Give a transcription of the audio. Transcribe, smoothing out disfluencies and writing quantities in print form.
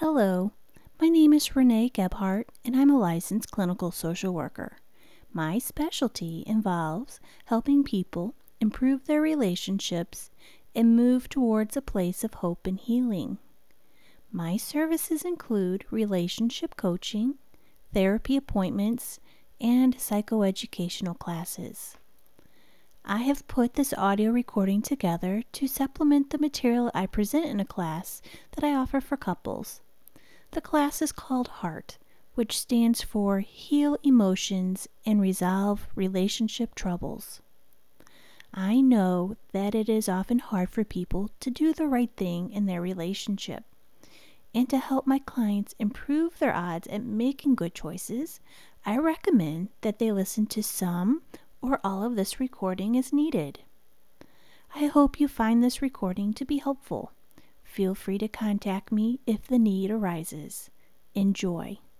Hello, my name is Renee Gebhardt, and I'm a licensed clinical social worker. My specialty involves helping people improve their relationships and move towards a place of hope and healing. My services include relationship coaching, therapy appointments, and psychoeducational classes. I have put this audio recording together to supplement the material I present in a class that I offer for couples. The class is called HEART, which stands for Heal Emotions and Resolve Relationship Troubles. I know that it is often hard for people to do the right thing in their relationship. And to help my clients improve their odds at making good choices, I recommend that they listen to some or all of this recording as needed. I hope you find this recording to be helpful. Feel free to contact me if the need arises. Enjoy.